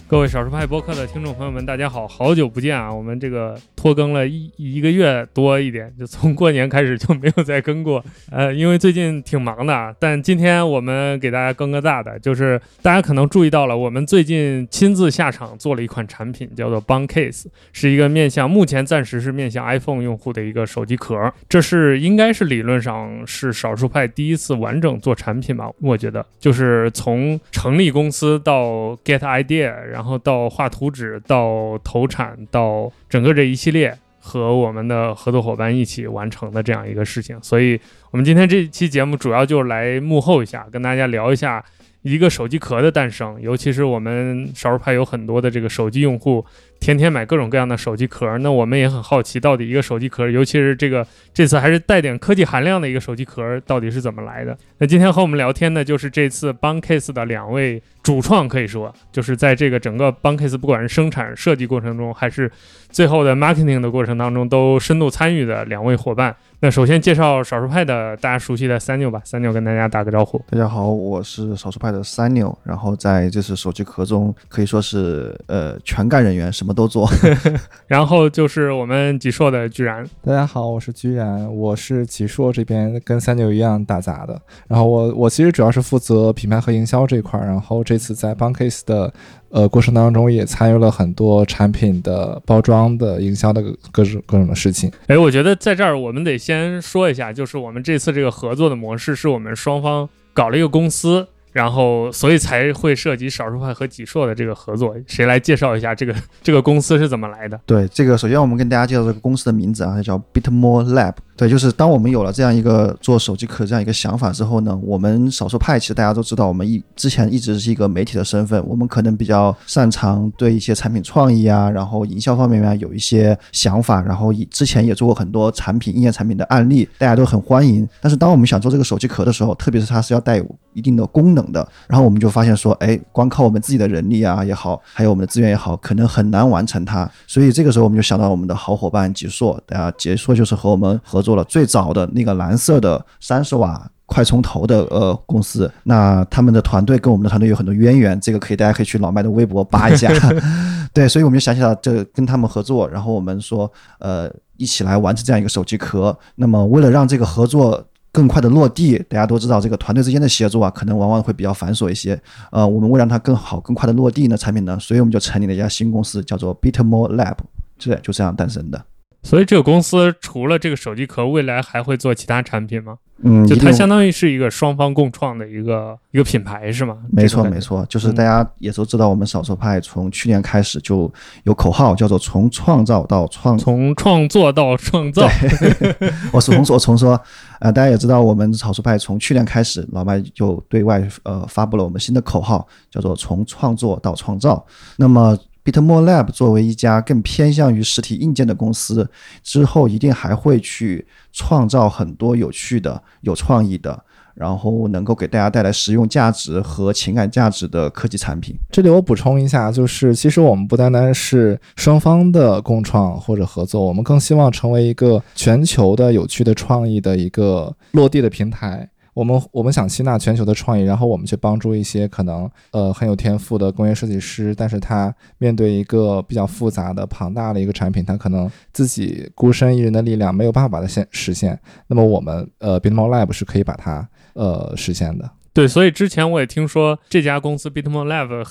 各位少数派播客的听众朋友们，大家好，好久不见啊！我们这个拖更了一个月多一点，就从过年开始就没有再更过。因为最近挺忙的，但今天我们给大家更个大的，就是大家可能注意到了，我们最近亲自下场做了一款产品，叫做 Buncase， 是一个目前暂时是面向 iPhone 用户的一个手机壳。这是应该是理论上是少数派第一次完整做产品吧？我觉得就是从成立公司到 get idea， 然后到画图纸，到投产，到整个这一系列和我们的合作伙伴一起完成的这样一个事情。所以我们今天这期节目主要就是来幕后一下，跟大家聊一下一个手机壳的诞生，尤其是我们少数派有很多的这个手机用户天天买各种各样的手机壳，那我们也很好奇到底一个手机壳，尤其是这次还是带点科技含量的一个手机壳到底是怎么来的。那今天和我们聊天的就是这次 Buncase 的两位主创，可以说就是在这个整个 Buncase 不管是生产设计过程中还是最后的 marketing 的过程当中都深度参与的两位伙伴。那首先介绍少数派的大家熟悉的三牛吧，三牛跟大家打个招呼。 大家好，我是少数派的三牛，然后在这次手机壳中可以说是全干人员，什么都做。 然后就是我们极硕的居然。 大家好，我是居然，我是极硕这边跟三牛一样打杂的，然后我其实主要是负责品牌和营销这一块，然后这次在 Buncase 的过程当中也参与了很多产品的包装的营销的各种的事情。 我觉得在这儿我们得先说一下，就是我们这次这个合作的模式是我们双方搞了一个公司，然后所以才会涉及少数派和极硕的这个合作。谁来介绍一下这个公司是怎么来的？ 对，这个首先我们跟大家介绍这个公司的名字啊，它叫 Bitmore Lab。对，就是当我们有了这样一个做手机壳这样一个想法之后呢，我们少数派其实大家都知道，我们之前一直是一个媒体的身份，我们可能比较擅长对一些产品创意啊，然后营销方面啊有一些想法，然后之前也做过很多产品应验产品的案例，大家都很欢迎。但是当我们想做这个手机壳的时候，特别是它是要带有一定的功能的，然后我们就发现说，光靠我们自己的人力啊也好，还有我们的资源也好，可能很难完成它。所以这个时候我们就想到我们的好伙伴极硕，极硕就是和我们合作了最早的那个蓝色的30瓦快充头的公司。那他们的团队跟我们的团队有很多渊源，这个大家可以去老麦的微博扒一下。对，所以我们就想起了这跟他们合作，然后我们说一起来完成这样一个手机壳。那么为了让这个合作更快的落地，大家都知道这个团队之间的协作啊，可能往往会比较繁琐一些。我们为了让它更好更快的落地呢产品呢，所以我们就成立了一家新公司，叫做 Bitmore Lab， 就这样诞生的。 所以这个公司除了这个手机壳，未来还会做其他产品吗？就它相当于是一个双方共创的一个品牌是吗？ 没错没错，就是大家也都知道，我们少数派从去年开始就有口号叫做从创造到从创作到创造。 我重说大家也知道，我们少数派从去年开始，老麦就对外发布了我们新的口号，叫做从创作到创造。那么Bitmore Lab 作为一家更偏向于实体硬件的公司，之后一定还会去创造很多有趣的、有创意的，然后能够给大家带来实用价值和情感价值的科技产品。 这里我补充一下，就是其实我们不单单是双方的共创或者合作，我们更希望成为一个全球的有趣的创意的一个落地的平台。我们想吸纳全球的创意，然后我们去帮助一些可能很有天赋的工业设计师，但是他面对一个比较复杂的庞大的一个产品，他可能自己孤身一人的力量没有办法把它实现，那么我们Bitmore Lab 是可以把它实现的。 对，所以之前我也听说这家公司 Bitmore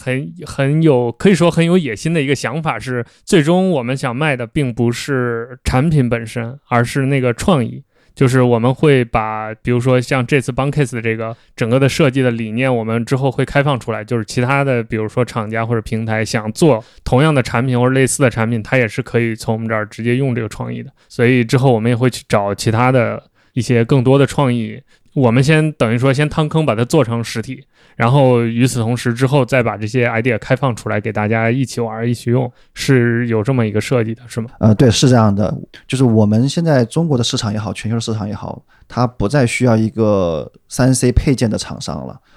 Lab 可以说很有野心的一个想法是，最终我们想卖的并不是产品本身，而是那个创意。就是我们会把比如说像这次 Buncase 的这个整个的设计的理念，我们之后会开放出来，就是其他的比如说厂家或者平台想做同样的产品或者类似的产品，它也是可以从我们这儿直接用这个创意的。所以之后我们也会去找其他的一些更多的创意，我们先等于说先趟坑把它做成实体，然后与此同时之后再把这些 idea 开放出来给大家一起玩一起用，是有这么一个设计的是吗？ 对，是这样的，就是我们现在中国的市场也好，全球的市场也好，它不再需要一个 3C 配件的厂商了，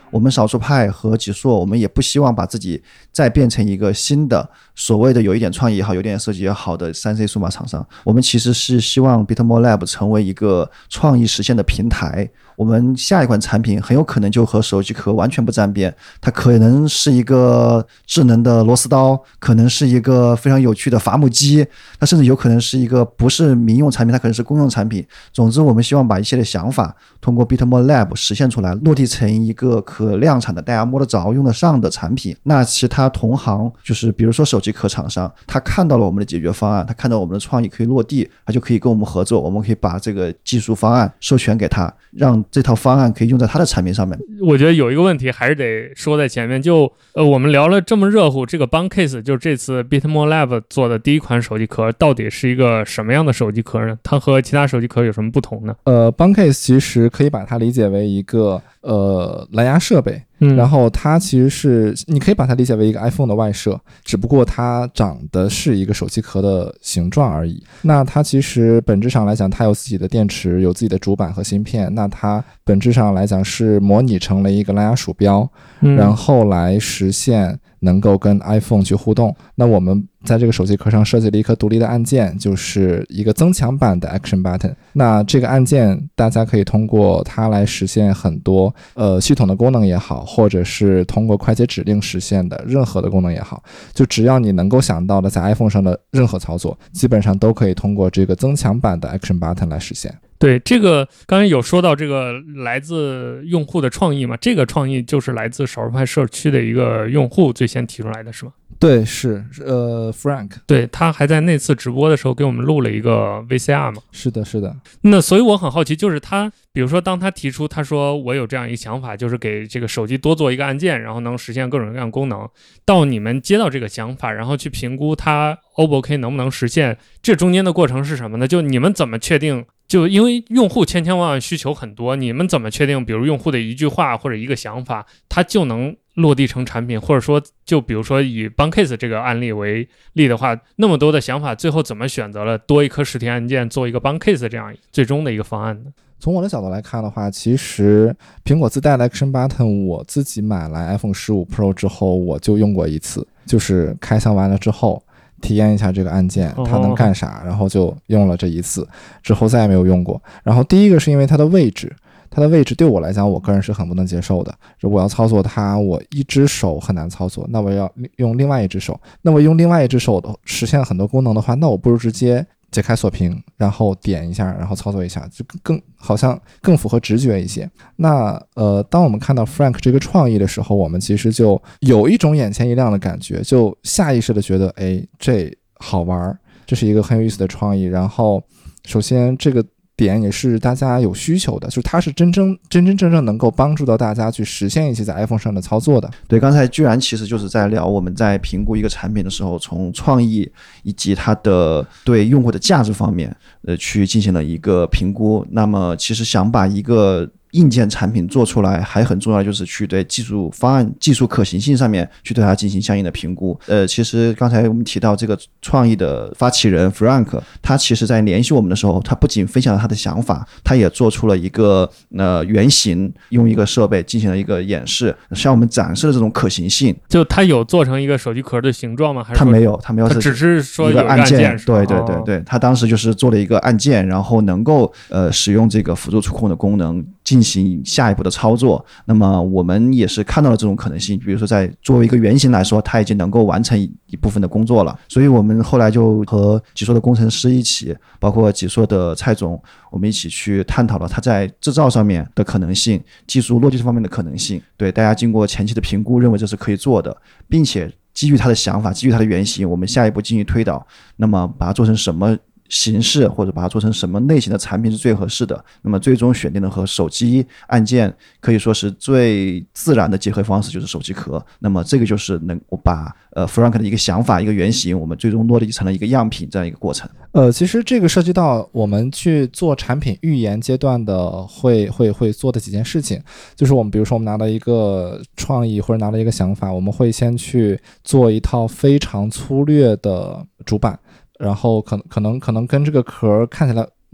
我们少数派和极硕，我们也不希望把自己再变成一个新的所谓的有一点创意也好，有点设计也好的 3C 数码厂商。我们其实是希望 Bitmore Lab 成为一个创意实现的平台。我们下一款产品很有可能就和手机壳完全不沾边，它可能是一个智能的螺丝刀，可能是一个非常有趣的伐木机，它甚至有可能是一个不是民用产品，它可能是公用产品。总之我们希望把一切的想法通过 Bitmore Lab 实现出来，落地成一个可量产的大家摸得着用得上的产品。那其他同行就是比如说手机壳厂商，他看到了我们的解决方案，他看到我们的创意可以落地，他就可以跟我们合作，我们可以把这个技术方案授权给他，让这套方案可以用在他的产品上面。 我觉得有一个问题还是得说在前面，就我们聊了这么热乎，这个 Buncase 就是这次 Bitmore Lab 做的第一款手机壳，到底是一个什么样的手机壳呢？它和其他手机壳有什么不同呢 ？Buncase 其实可以把它理解为一个蓝牙设备。然后它其实是你可以把它理解为一个 iPhone 的外设，只不过它长的是一个手机壳的形状而已。那它其实本质上来讲，它有自己的电池，有自己的主板和芯片。那它本质上来讲是模拟成了一个蓝牙鼠标，然后来实现能够跟 iPhone 去互动。那我们在这个手机壳上设计了一颗独立的按键，就是一个增强版的 Action Button。那这个按键大家可以通过它来实现很多系统的功能也好，或者是通过快捷指令实现的任何的功能也好，就只要你能够想到的在 iPhone 上的任何操作，基本上都可以通过这个增强版的 Action Button 来实现。 对，这个刚才有说到这个来自用户的创意嘛，这个创意就是来自少数派社区的一个用户最先提出来的是吗？ 对，是Frank， 对，他还在那次直播的时候给我们录了一个 VCR 嘛。 是的，是的。 那所以我很好奇，就是他比如说当他提出他说我有这样一个想法，就是给这个手机多做一个按键，然后能实现各种各样功能，到你们接到这个想法，然后去评估它 O不 OK 能不能实现，这中间的过程是什么呢？就你们怎么确定，就因为用户千千万万需求很多，你们怎么确定比如用户的一句话或者一个想法它就能落地成产品？或者说就比如说以 Buncase 这个案例为例的话，那么多的想法最后怎么选择了多一颗实体按键做一个 Buncase 这样最终的一个方案呢？ 从我的角度来看的话，其实苹果自带的 Action Button 我自己买来 iPhone 15 Pro 之后我就用过一次，就是开箱完了之后体验一下这个按键它能干啥，然后就用了这一次，之后再也没有用过。然后第一个是因为它的位置对我来讲我个人是很不能接受的，如果要操作它我一只手很难操作，那我要用另外一只手，那我用另外一只手实现很多功能的话，那我不如直接解开锁屏，然后点一下，然后操作一下，就好像更符合直觉一些。那当我们看到 Frank 这个创意的时候，我们其实就有一种眼前一亮的感觉，就下意识的觉得，哎，这好玩，这是一个很有意思的创意。然后，首先这个点也是大家有需求的，就是它是真正能够帮助到大家去实现一些在 iPhone 上的操作的。 对，刚才居然其实就是在聊我们在评估一个产品的时候，从创意以及它的对用户的价值方面去进行了一个评估。那么其实想把一个硬件产品做出来还很重要，就是去对技术方案、技术可行性上面去对它进行相应的评估。其实刚才我们提到这个创意的发起人 Frank， 他其实在联系我们的时候，他不仅分享了他的想法，他也做出了一个原型，用一个设备进行了一个演示，向我们展示了这种可行性。 就他有做成一个手机壳的形状吗？还是他没有，他只是说有一个按键。对， 哦， 他当时就是做了一个按键，然后能够使用这个辅助触控的功能进行下一步的操作。那么我们也是看到了这种可能性，比如说在作为一个原型来说，它已经能够完成一部分的工作了。所以我们后来就和极硕的工程师一起，包括极硕的蔡总，我们一起去探讨了它在制造上面的可能性，技术落地方面的可能性。对，大家经过前期的评估，认为这是可以做的，并且基于他的想法，基于他的原型，我们下一步进行推导，那么把它做成什么形式，或者把它做成什么类型的产品是最合适的。那么最终选定的和手机按键可以说是最自然的结合方式，就是手机壳。那么这个就是能够把Frank 的一个想法、一个原型，我们最终落地成了一个样品这样一个过程。 其实这个涉及到我们去做产品预研阶段的会做的几件事情，就是我们比如说我们拿到一个创意或者拿到一个想法，我们会先去做一套非常粗略的主板，然后可能跟这个壳看起来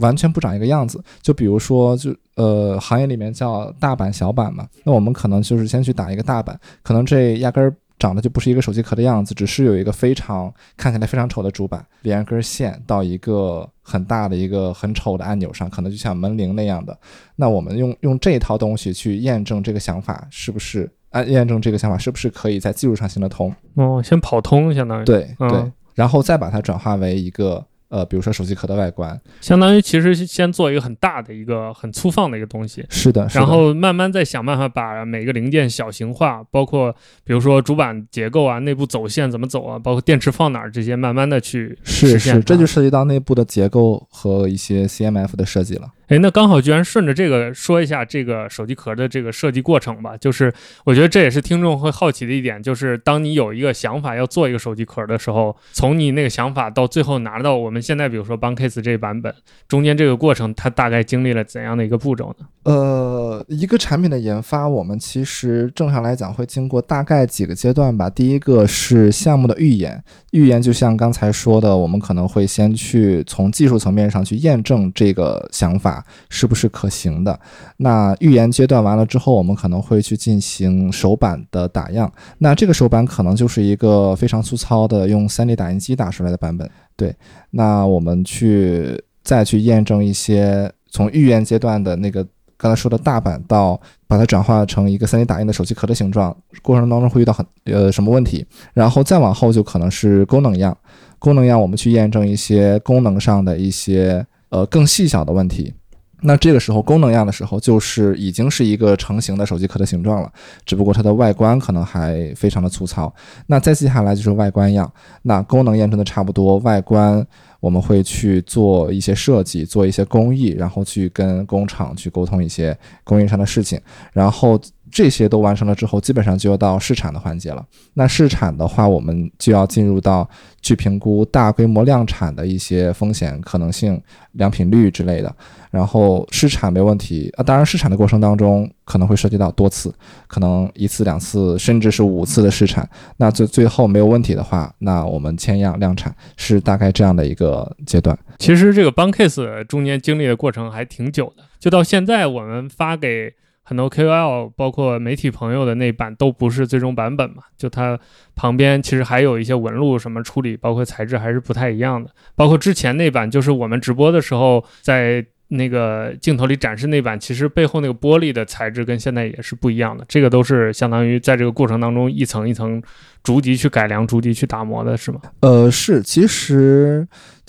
完全不长一个样子。就比如说行业里面叫大板小板嘛，那我们可能就是先去打一个大板，可能这压根儿长得就不是一个手机壳的样子，只是有一个看起来非常丑的主板，连根线到一个很大的一个很丑的按钮上，可能就像门铃那样的。那我们用这套东西去验证这个想法是不是可以在技术上行得通。 先跑通相当于。 对对，然后再把它转化为一个比如说手机壳的外观， 相当于其实先做一个很大的一个很粗放的一个东西。 是的， 然后慢慢再想办法把每个零件小型化，包括比如说主板结构啊、内部走线怎么走啊，包括电池放哪儿这些，慢慢的去实现。 是，这就涉及到内部的结构和一些 CMF 的设计了。 那刚好居然顺着这个说一下这个手机壳的这个设计过程吧。就是我觉得这也是听众会好奇的一点，就是当你有一个想法要做一个手机壳的时候，从你那个想法到最后拿到我们现在比如说 Buncase 这版本，中间这个过程它大概经历了怎样的一个步骤呢？ 一个产品的研发，我们其实正常来讲会经过大概几个阶段吧。第一个是项目的预研就像刚才说的，我们可能会先去从技术层面上去验证这个想法是不是可行的。那预研阶段完了之后，我们可能会去进行手板的打样。那这个手板可能就是一个非常粗糙的用 3D 打印机打出来的版本。对，那我们再去验证一些从预研阶段的那个刚才说的大板到把它转化成一个 3D 打印的手机壳的形状，过程当中会遇到什么问题，然后再往后就可能是功能样我们去验证一些功能上的一些更细小的问题。那这个时候功能样的时候就是已经是一个成型的手机壳的形状了，只不过它的外观可能还非常的粗糙。那再接下来就是外观样，那功能验证的差不多，外观我们会去做一些设计，做一些工艺，然后去跟工厂去沟通一些工艺上的事情，然后这些都完成了之后，基本上就要到试产的环节了。那试产的话，我们就要进入到去评估大规模量产的一些风险可能性、良品率之类的。然后试产没问题当然试产的过程当中可能会涉及到多次，可能1次、2次，甚至是5次的试产。那最后没有问题的话，那我们签样量产，是大概这样的一个阶段。 其实这个 Buncase 中间经历的过程还挺久的，就到现在我们发给很多 KOL 包括媒体朋友的那版都不是最终版本嘛，就它旁边其实还有一些纹路什么处理，包括材质还是不太一样的。包括之前那版就是我们直播的时候在那个镜头里展示那版，其实背后那个玻璃的材质跟现在也是不一样的，这个都是相当于在这个过程当中一层一层逐级去改良、逐级去打磨的，是吗？ 是，其实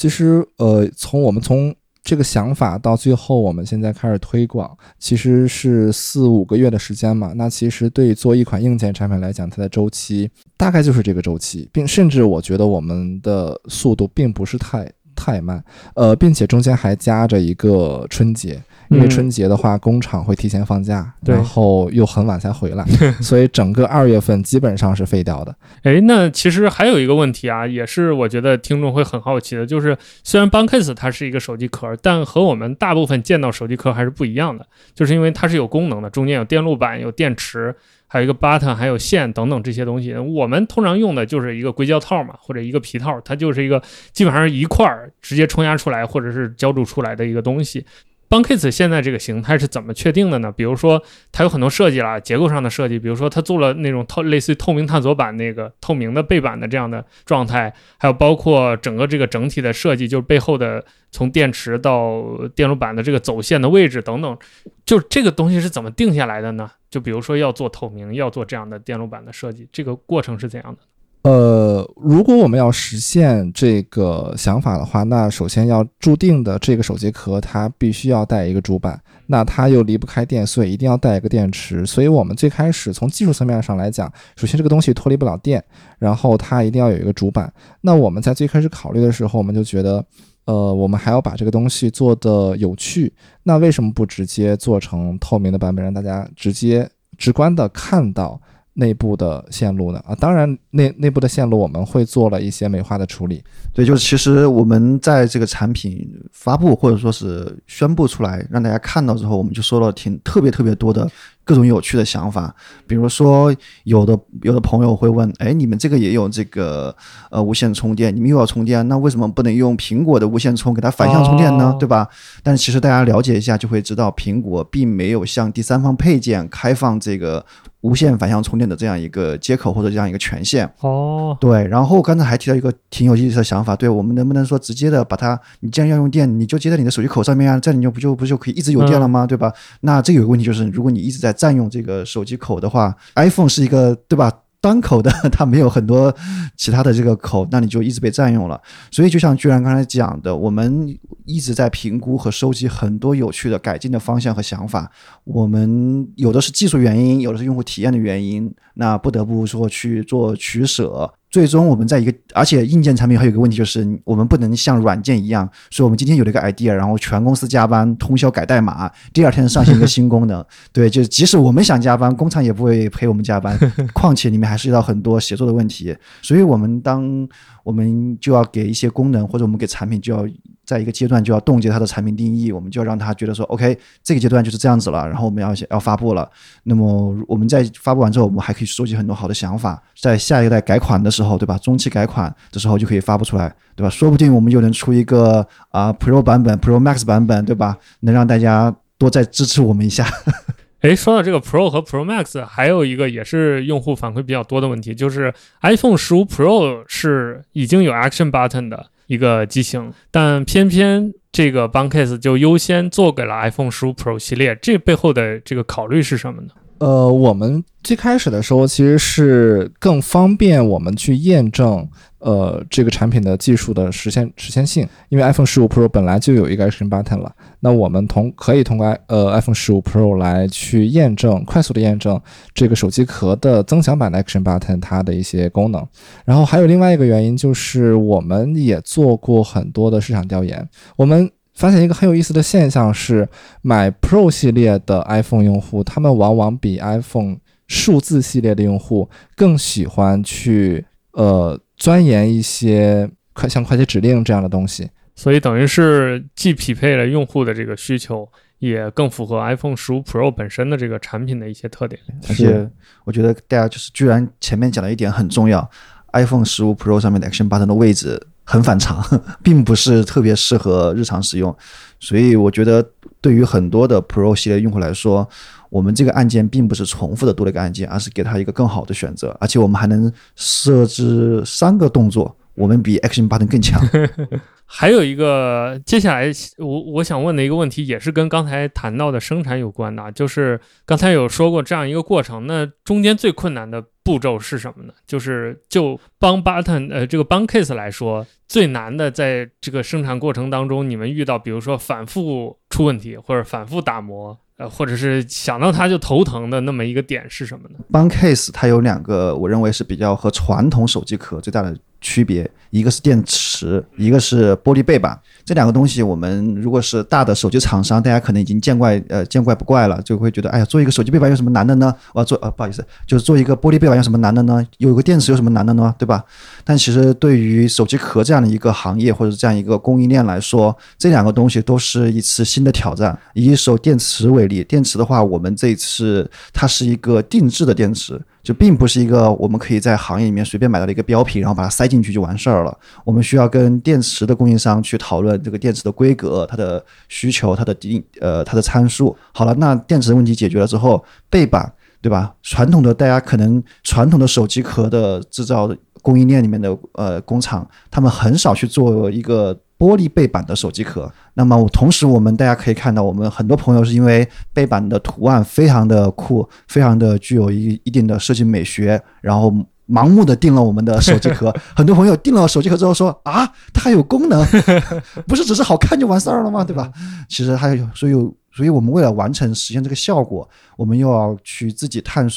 从这个想法到最后我们现在开始推广，其实是4-5个月的时间嘛。那其实对于做一款硬件产品来讲，它的周期大概就是这个周期，甚至我觉得我们的速度并不是太慢，并且中间还夹着一个春节，因为春节的话工厂会提前放假，然后又很晚才回来，所以整个2月份基本上是废掉的。 那其实还有一个问题啊，也是我觉得听众会很好奇的，就是虽然 Buncase 它是一个手机壳，但和我们大部分见到手机壳还是不一样的，就是因为它是有功能的，中间有电路板、有电池，还有一个 button， 还有线等等这些东西。我们通常用的就是一个硅胶套嘛，或者一个皮套，它就是一个基本上是一块直接冲压出来或者是浇铸出来的一个东西。Buncase 现在这个形态是怎么确定的呢？比如说它有很多设计啦，结构上的设计，比如说它做了那种类似于透明探索板那个透明的背板的这样的状态，还有包括整个这个整体的设计，就是背后的从电池到电路板的这个走线的位置等等，就这个东西是怎么定下来的呢？就比如说要做透明，要做这样的电路板的设计，这个过程是怎样的？ 如果我们要实现这个想法的话，那首先要注定的这个手机壳它必须要带一个主板，那它又离不开电碎，一定要带一个电池。所以我们最开始从技术层面上来讲，首先这个东西脱离不了电，然后它一定要有一个主板。那我们在最开始考虑的时候，我们就觉得我们还要把这个东西做得有趣，那为什么不直接做成透明的版本，让大家直观的看到内部的线路呢？当然内部的线路我们会做了一些美化的处理。 对，就是其实我们在这个产品发布或者说是宣布出来让大家看到之后，我们就收到特别多的各种有趣的想法。比如说有的朋友会问，你们这个也有这个无线充电，你们又要充电，那为什么不能用苹果的无线充给它反向充电呢？对吧？但是其实大家了解一下就会知道，苹果并没有向第三方配件开放这个无线反向充电的这样一个接口或者这样一个权限。对。然后刚才还提到一个挺有意思的想法，对，我们能不能说直接的把它，你既然要用电，你就接在你的手机口上面啊，这样你不就可以一直有电了吗？对吧？那这个有个问题就是，如果你一直在占用这个手机口的话 ，iPhone 是一个，对吧？单口的，它没有很多其他的这个口，那你就一直被占用了。所以就像居然刚才讲的，我们一直在评估和收集很多有趣的改进的方向和想法。我们有的是技术原因，有的是用户体验的原因，那不得不说去做取舍。最终我们在而且硬件产品还有一个问题，就是我们不能像软件一样，所以我们今天有了一个 idea， 然后全公司加班通宵改代码，第二天上线一个新功能。对，就即使我们想加班，工厂也不会陪我们加班，况且里面还是遇到很多协作的问题。所以我们就要给一些功能，或者我们给产品就要在一个阶段就要冻结它的产品定义，我们就要让它觉得说 OK， 这个阶段就是这样子了，然后我们要发布了。那么我们在发布完之后，我们还可以收集很多好的想法，在下一代改款的时候，对吧？中期改款的时候就可以发布出来，对吧？说不定我们就能出一个Pro 版本 Pro Max 版本，对吧？能让大家多再支持我们一下。 说到这个 Pro 和 Pro Max， 还有一个也是用户反馈比较多的问题，就是 iPhone 15 Pro 是已经有 Action Button 的一个机型，但偏偏这个 Buncase 就优先做给了 iPhone 15 Pro 系列，这背后的这个考虑是什么呢？ 我们最开始的时候其实是更方便我们去验证这个产品的技术的实现性，因为 iPhone 15 Pro 本来就有一个 Action Button 了，那我们可以通过iPhone 15 Pro 来去快速的验证这个手机壳的增强版的 Action Button 它的一些功能。然后还有另外一个原因，就是我们也做过很多的市场调研，我们发现一个很有意思的现象是，买 Pro 系列的 iPhone 用户，他们往往比 iPhone 数字系列的用户更喜欢去钻研一些像快捷指令这样的东西。 所以等于是既匹配了用户的这个需求，也更符合 iPhone 15 Pro 本身的这个产品的一些特点。 而且我觉得大家就是居然前面讲的一点很重要， iPhone 15 Pro 上面的 Action Button 的位置很反常，并不是特别适合日常使用。所以我觉得对于很多的 Pro 系列用户来说，我们这个按键并不是重复的多了一个按键，而是给它一个更好的选择，而且我们还能设置3个动作，我们比 Action Button 更强。 还有一个接下来我想问的一个问题，也是跟刚才谈到的生产有关的，就是刚才有说过这样一个过程，那中间最困难的步骤是什么呢？就帮 Button 这个帮 Case 来说，最难的在这个生产过程当中，你们遇到比如说反复出问题，或者反复打磨，或者是想到它就头疼的那么一个点是什么呢？ 帮 Case 它有2个我认为是比较和传统手机壳最大的区别，一个是电池，一个是玻璃背板。这2个东西我们如果是大的手机厂商，大家可能已经见怪不怪了，就会觉得哎呀，做一个手机背板有什么难的呢？我要做不好意思，就是做一个玻璃背板有什么难的呢？有个电池有什么难的呢？对吧？但其实对于手机壳这样的一个行业或者这样一个供应链来说，这2个东西都是一次新的挑战。以手电池为例，电池的话，我们这一次它是一个定制的电池，就并不是一个我们可以在行业里面随便买到的一个标品，然后把它塞进去就完事儿了。我们需要跟电池的供应商去讨论这个电池的规格、它的需求、它的参数。好了，那电池的问题解决了之后，背板对吧？大家可能传统的手机壳的制造供应链里面的工厂，他们很少去做一个玻璃背板的手机壳。那么同时大家可以看到，我们很多朋友是因为背板的图案非常的酷，非常的具有一定的设计美学，然后盲目的订了我们的手机壳。很多朋友订了手机壳之后说啊，它还有功能，不是只是好看就完事儿了吗？对吧？其实还有，所以我们为了实现这个效果，我们又要去自己探索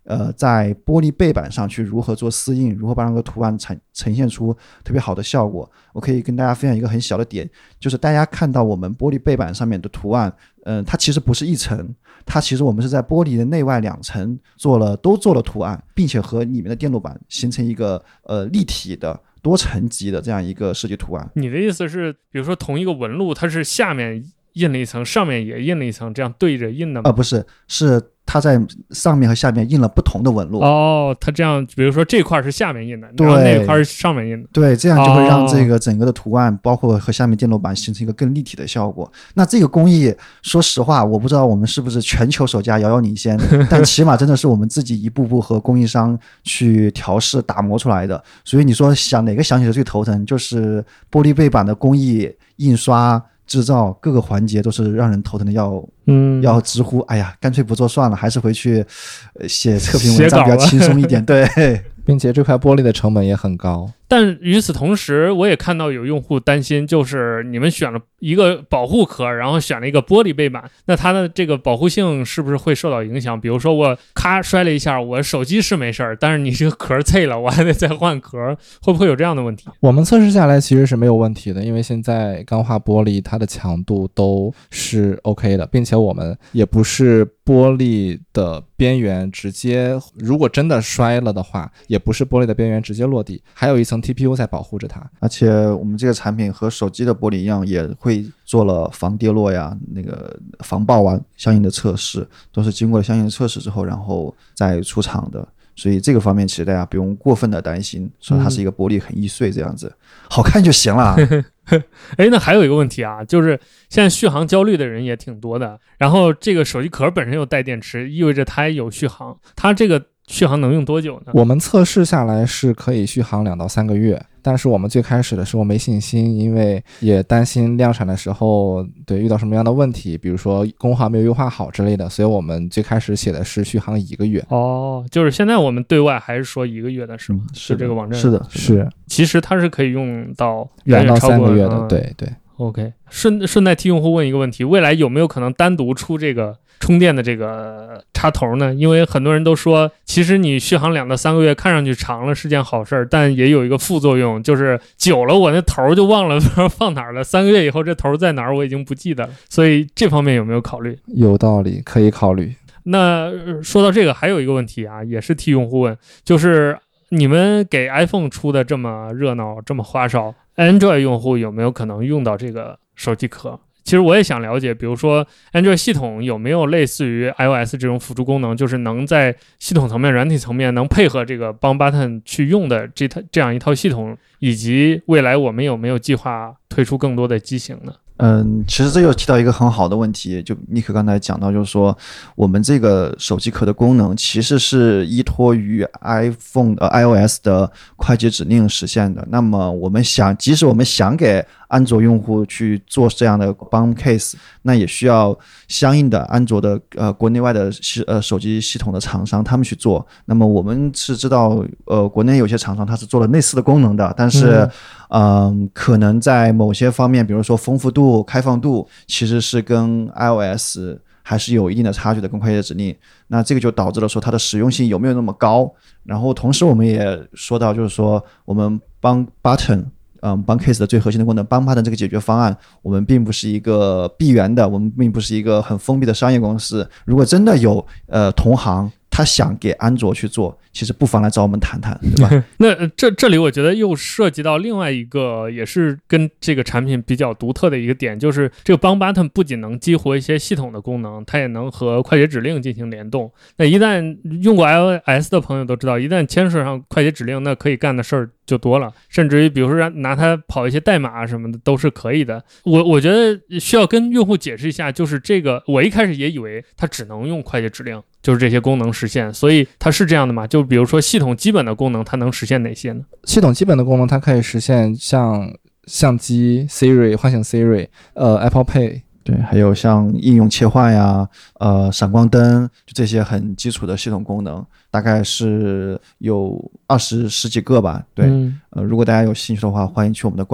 在玻璃背板上去如何做丝印，如何把那个图案呈现出特别好的效果。我可以跟大家分享一个很小的点，就是大家看到我们玻璃背板上面的图案，它其实不是一层，它其实我们是在玻璃的内外2层都做了图案，并且和里面的电路板形成一个立体的多层级的这样一个设计图案。 你的意思是，比如说同一个纹路，它是下面印了一层，上面也印了一层，这样对着印的吗？ 不是，是它在上面和下面印了不同的纹路。 哦，它这样，比如说这块是下面印的，然后那块是上面印的。 对，这样就会让这个整个的图案，包括和下面电路板形成一个更立体的效果。那这个工艺，说实话，我不知道我们是不是全球首家遥遥领先，但起码真的是我们自己一步步和供应商去调试打磨出来的。所以你说哪个想起来最头疼，就是玻璃背板的工艺、印刷、制造各个环节都是让人头疼的要直呼哎呀，干脆不做算了，还是回去写测评文章比较轻松一点。对， 并且这块玻璃的成本也很高。 但与此同时，我也看到有用户担心，就是你们选了一个保护壳，然后选了一个玻璃背板，那它的这个保护性是不是会受到影响？比如说我咔摔了一下，我手机是没事儿，但是你这个壳碎了，我还得再换壳，会不会有这样的问题？ 我们测试下来其实是没有问题的，因为现在钢化玻璃它的强度都是 OK 的，并且我们也不是玻璃的边缘直接，如果真的摔了的话，也不是玻璃的边缘直接落地，还有一层 TPU 在保护着它。 而且我们这个产品和手机的玻璃一样，也会做了防跌落呀、那个防爆啊相应的测试，都是经过了相应的测试之后，然后再出厂的。所以这个方面其实大家不用过分的担心，说它是一个玻璃很易碎这样子，好看就行了。 哎，那还有一个问题啊，就是现在续航焦虑的人也挺多的，然后这个手机壳本身又带电池，意味着它有续航，它这个续航能用多久呢？ 我们测试下来是可以续航2到3个月，但是我们最开始的时候没信心，因为也担心量产的时候遇到什么样的问题，比如说功耗没有优化好之类的，所以我们最开始写的是续航1个月。 哦，就是现在我们对外还是说1个月的是吗？是这个网站是的， 是。 其实它是可以用到 2到3 远远超过个月的，对对。 OK， 顺带替用户问一个问题，未来有没有可能单独出这个充电的这个插头呢？因为很多人都说，其实你续航2到3个月看上去长了是件好事，但也有一个副作用，就是久了我那头就忘了放哪儿了，3个月以后这头在哪儿我已经不记得了，所以这方面有没有考虑？ 有道理，可以考虑。 那说到这个还有一个问题啊，也是替用户问，就是你们给 iPhone 出的这么热闹这么花哨，Android 用户有没有可能用到这个手机壳？其实我也想了解，比如说 Android 系统有没有类似于 iOS 这种辅助功能，就是能在系统层面、软体层面能配合这个帮 Button 去用的这样一套系统，以及未来我们有没有计划推出更多的机型呢？ 其实这又提到一个很好的问题，就尼克刚才讲到，就是说我们这个手机壳的功能其实是依托于 iOS 的快捷指令实现的。那么即使我们想给安卓用户去做这样的 BOM case， 那也需要相应的安卓的国内外的手机系统的厂商他们去做。那么我们是知道国内有些厂商它是做了类似的功能的，但是可能在某些方面，比如说丰富度、开放度，其实是跟 iOS 还是有一定的差距的，跟快捷指令。那这个就导致了说它的实用性有没有那么高。然后同时我们也说到，就是说我们帮 Button帮 case 的最核心的功能帮 Button 这个解决方案，我们并不是一个闭源的，我们并不是一个很封闭的商业公司。如果真的有同行他想给安卓去做，其实不妨来找我们谈谈，对吧？ 那这里我觉得又涉及到另外一个也是跟这个产品比较独特的一个点，就是这个帮 Button 不仅能激活一些系统的功能，它也能和快捷指令进行联动。那一旦用过 iOS 的朋友都知道，一旦牵涉上快捷指令，那可以干的事儿就多了，甚至于比如说拿它跑一些代码什么的都是可以的。我觉得需要跟用户解释一下，就是这个我一开始也以为它只能用快捷指令，就是这些功能实现，所以它是这样的嘛？就比如说系统基本的功能，它能实现哪些呢？ 系统基本的功能，它可以实现像相机、Siri 唤醒 Siri、Apple Pay， 对，还有像应用切换呀、闪光灯，就这些很基础的系统功能，大概是有十几个吧。对，如果大家有兴趣的话，欢迎去我们的官网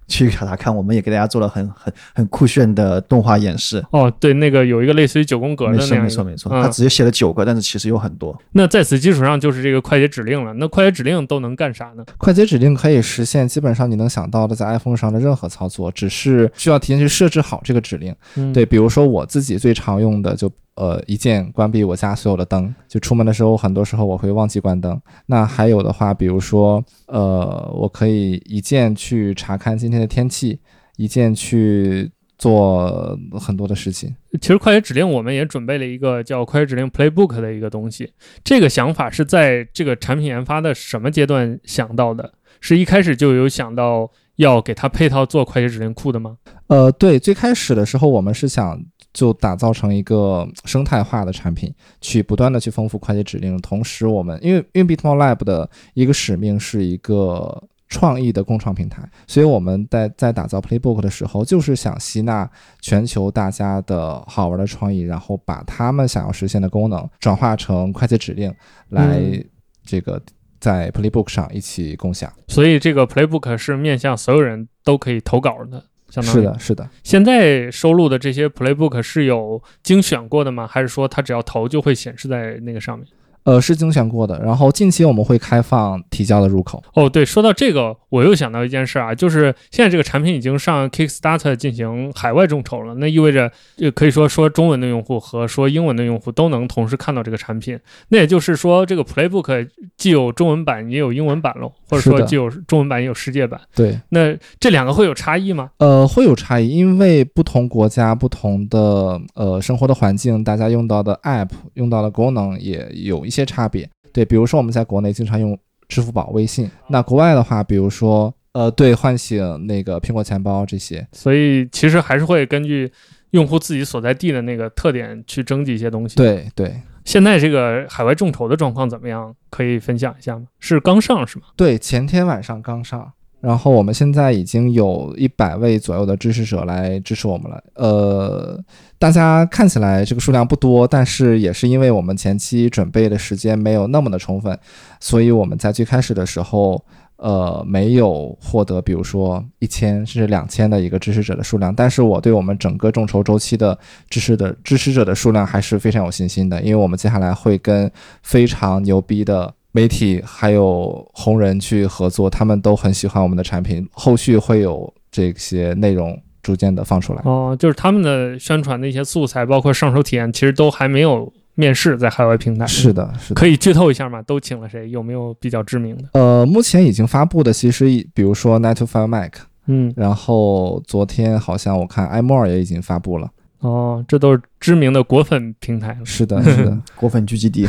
去给他看，我们也给大家做了很酷炫的动画演示。 哦，对，那个有一个类似于9宫格的那样一个， 没错，他直接写了9个，但是其实有很多。 那在此基础上就是这个快捷指令了。那快捷指令都能干啥呢？ 快捷指令可以实现基本上你能想到的在 iPhone 上的任何操作，只是需要提前去设置好这个指令。对，比如说我自己最常用的就一键关闭我家所有的灯，就出门的时候很多时候我会忘记关灯。那还有的话，比如说我可以一键去查看今天的天气，一键去做很多的事情。 其实快捷指令我们也准备了一个叫快捷指令 Playbook 的一个东西。这个想法是在这个产品研发的什么阶段想到的？是一开始就有想到要给它配套做快捷指令库的吗？ 对，最开始的时候我们是想就打造成一个生态化的产品，去不断的去丰富快捷指令。同时我们因为 Bitmore Lab 的一个使命是一个创意的共创平台，所以我们在打造 Playbook 的时候，就是想吸纳全球大家的好玩的创意，然后把他们想要实现的功能转化成快捷指令，来这个在 Playbook 上一起共享。 所以这个 Playbook 是面向所有人都可以投稿的。 是的。 现在收录的这些 Playbook 是有精选过的吗？还是说它只要投就会显示在那个上面？ 是精选过的，然后近期我们会开放提交的入口。 哦，对，说到这个，我又想到一件事啊，就是现在这个产品已经上 Kickstarter 进行海外众筹了，那意味着可以说中文的用户和说英文的用户都能同时看到这个产品。那也就是说，这个 Playbook 既有中文版也有英文版咯，或者说既有中文版也有世界版。 对， 那这两个会有差异吗？ 会有差异，因为不同国家、不同的生活的环境，大家用到的 App、用到的功能也有一些差别。对，比如说我们在国内经常用支付宝、微信，那国外的话，比如说对，唤醒那个苹果钱包这些。 所以其实还是会根据用户自己所在地的那个特点去征集一些东西。 对。 现在这个海外众筹的状况怎么样？可以分享一下吗？是刚上是吗？ 对，前天晚上刚上。然后我们现在已经有100位左右的支持者来支持我们了。大家看起来这个数量不多，但是也是因为我们前期准备的时间没有那么的充分，所以我们在最开始的时候没有获得比如说1000甚至2000的一个支持者的数量。但是我对我们整个众筹周期的支持者的数量还是非常有信心的，因为我们接下来会跟非常牛逼的媒体还有红人去合作，他们都很喜欢我们的产品，后续会有这些内容逐渐的放出来。 就是他们的宣传的一些素材包括上手体验其实都还没有面世在海外平台。 是的。 可以剧透一下吗？都请了谁？有没有比较知名的？ 目前已经发布的其实比如说 9to5 Mac， 然后昨天好像我看 iMore 也已经发布了。 这都是知名的果粉平台了。 是的果粉聚集地。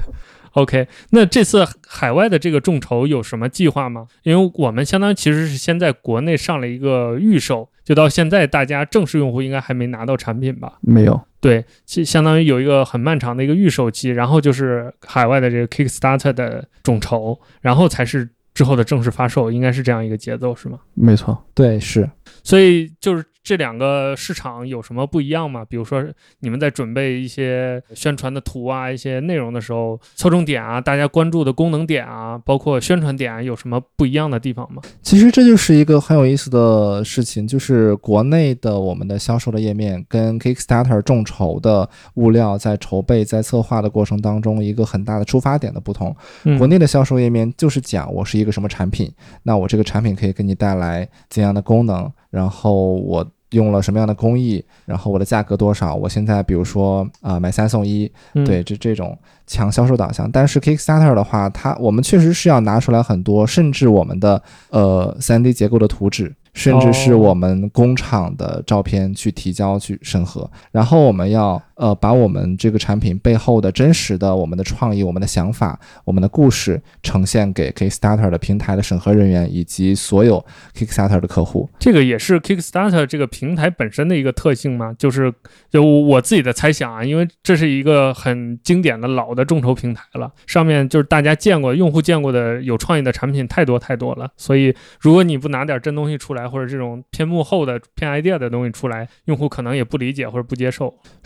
OK， 那这次海外的这个众筹有什么计划吗？因为我们相当于其实是先在国内上了一个预售，就到现在大家正式用户应该还没拿到产品吧？ 没有。 对，相当于有一个很漫长的一个预售期，然后就是海外的这个 Kickstarter 的众筹，然后才是之后的正式发售，应该是这样一个节奏是吗？ 没错。 对，是。 所以就是这两个市场有什么不一样吗？比如说你们在准备一些宣传的图啊，一些内容的时候，侧重点啊，大家关注的功能点啊，包括宣传点啊，有什么不一样的地方吗？ 其实这就是一个很有意思的事情，就是国内的我们的销售的页面跟 Kickstarter 众筹的物料在筹备在策划的过程当中一个很大的出发点的不同。国内的销售页面就是讲我是一个什么产品，那我这个产品可以给你带来怎样的功能，然后我用了什么样的工艺，然后我的价格多少，我现在比如说买3送1，对，这种强销售导向。但是 Kickstarter 的话，我们确实是要拿出来很多，甚至我们的3D 结构的图纸，甚至是我们工厂的照片去提交去审核，然后我们要把我们这个产品背后的真实的我们的创意、我们的想法、我们的故事呈现给 Kickstarter 的平台的审核人员以及所有 Kickstarter 的客户。 这个也是 Kickstarter 这个平台本身的一个特性吗？就我自己的猜想啊，因为这是一个很经典的老的众筹平台了，上面就是大家见过、用户见过的有创意的产品太多了，所以如果你不拿点真东西出来，或者这种偏幕后的偏 idea 的东西出来，用户可能也不理解或者不接受。 是的，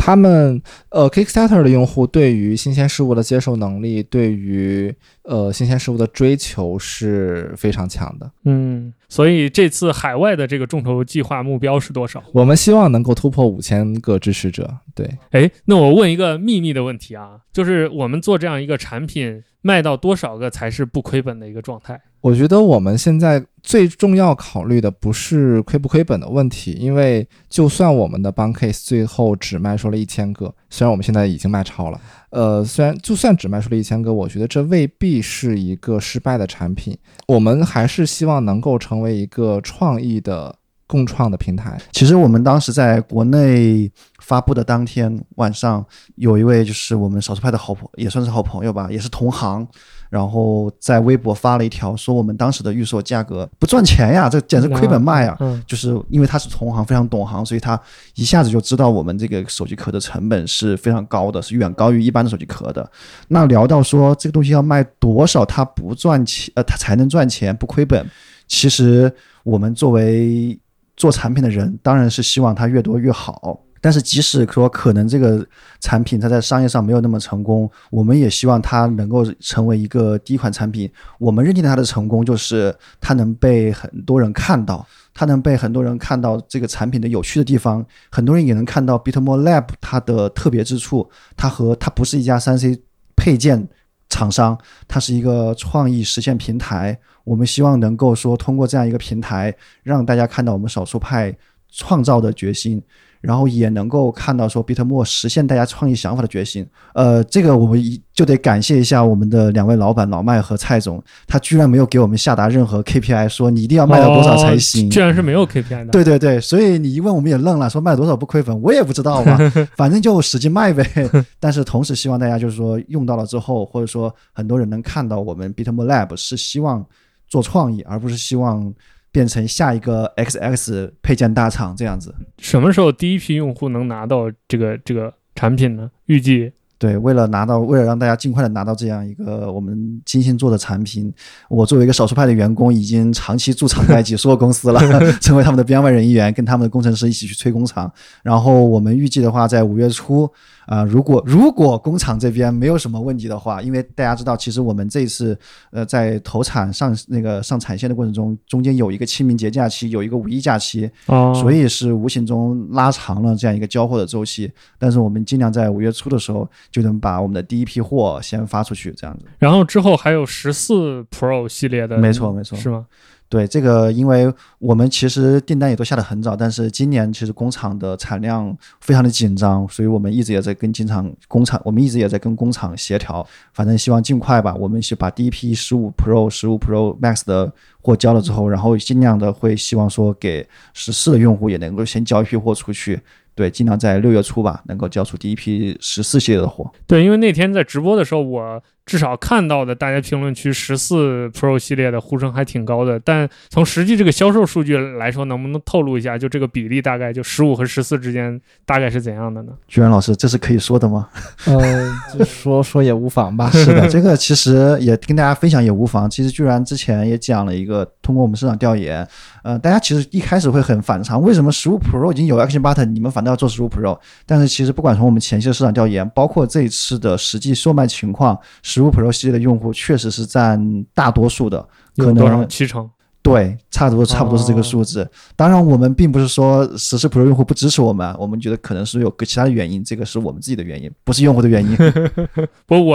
他们Kickstarter 的用户对于新鲜事物的接受能力，对于新鲜事物的追求是非常强的。 所以这次海外的这个众筹计划目标是多少？ 我们希望能够突破5000个支持者。对， 那我问一个秘密的问题啊，就是我们做这样一个产品卖到多少个才是不亏本的一个状态？ 我觉得我们现在最重要考虑的不是亏不亏本的问题，因为就算我们的 Bun Case 最后只卖出了1000个，虽然我们现在已经卖超了，就算只卖出了1000个，我觉得这未必是一个失败的产品。我们还是希望能够成为一个创意的共创的平台。 其实我们当时在国内发布的当天晚上，有一位就是我们少数派的也算是好朋友吧，也是同行，然后在微博发了一条说我们当时的预售价格不赚钱呀，这简直亏本卖呀。就是因为他是同行，非常懂行，所以他一下子就知道我们这个手机壳的成本是非常高的，是远高于一般的手机壳的。那聊到说这个东西要卖多少它不赚钱，它才能赚钱不亏本，其实我们作为做产品的人当然是希望它越多越好，但是即使说可能这个产品它在商业上没有那么成功，我们也希望它能够成为一个第一款产品。我们认定它的成功就是它能被很多人看到，它能被很多人看到这个产品的有趣的地方，很多人也能看到 Bitmore Lab 它的特别之处，它不是一家 3C 配件厂商，它是一个创意实现平台。我们希望能够说通过这样一个平台让大家看到我们少数派创造的决心，然后也能够看到说 Bitmore 实现大家创意想法的决心。这个我们就得感谢一下我们的2位老板老麦和蔡总，他居然没有给我们下达任何 KPI 说你一定要卖到多少才行。 居然是没有 KPI 的。 对对对，所以你一问我们也愣了，说卖多少不亏本，我也不知道嘛，反正就使劲卖呗。但是同时希望大家就是说用到了之后，或者说很多人能看到我们 Bitmore Lab 是希望做创意，而不是希望变成下一个 XX 配件大厂这样子。 什么时候第一批用户能拿到这个产品呢？预计？ 对，为了让大家尽快的拿到这样一个我们精心做的产品，我作为一个少数派的员工，已经长期驻场在几所公司了，成为他们的编外人员，跟他们的工程师一起去催工厂。然后我们预计的话，在5月初，如果工厂这边没有什么问题的话，因为大家知道，其实我们这一次在投产上产线的过程中，中间有一个清明节假期，有一个5一假期，所以是无形中拉长了这样一个交货的周期。但是我们尽量在5月初的时候就能把我们的第一批货先发出去，这样子。 然后之后还有14 Pro 系列的， 没错， 是吗？ 对，这个因为我们其实订单也都下得很早，但是今年其实工厂的产量非常的紧张，所以我们一直也在跟工厂协调，反正希望尽快吧。我们是把第一批15 Pro Max 的货交了之后，然后尽量的会希望说给14的用户也能够先交一批货出去。对，尽量在6月初吧，能够交出第一批14系列的货。 对，因为那天在直播的时候，我至少看到的大家评论区14 Pro 系列的呼声还挺高的，但从实际这个销售数据来说，能不能透露一下，就这个比例大概就15和14之间大概是怎样的呢？ 居然老师，这是可以说的吗？ 就说也无妨吧。 是的，这个其实也跟大家分享也无妨。其实居然之前也讲了一个，通过我们市场调研，大家其实一开始会很反常，为什么15 Pro 已经有 Action Button， 你们反倒要做15 Pro？ 但是其实不管从我们前期的市场调研，包括这一次的实际售卖情况，15 Pro 系列的用户确实是占大多数的，可能有多少？70%。 对，差不多是这个数字。当然我们并不是说14 Pro 用户不支持我们，我们觉得可能是有个其他的原因，这个是我们自己的原因，不是用户的原因。 我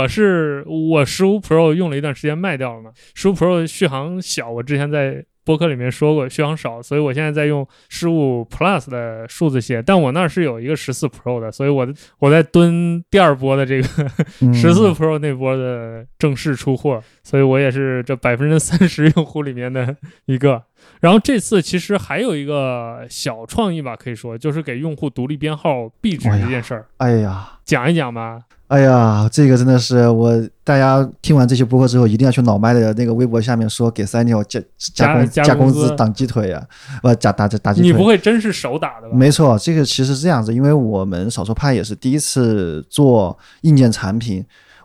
15 Pro 用了一段时间卖掉了嘛，15 Pro 续航小，我之前在播客里面说过续航少，所以我现在在用15 Plus 的数字系，但我那是有一个14 Pro 的，所以我在蹲第二波的这个14 Pro 那波的正式出货，所以我也是这30%用户里面的一个。然后这次其实还有一个小创意吧，可以说就是给用户独立编号壁纸这件事儿。 哎呀， 讲一讲吧。 哎呀，这个真的是大家听完这些播客之后，一定要去老麦的那个微博下面说给3Neo加工资挡鸡腿啊，打鸡腿。 你不会真是手打的吧？ 没错，这个其实是这样子，因为我们少数派也是第一次做硬件产品。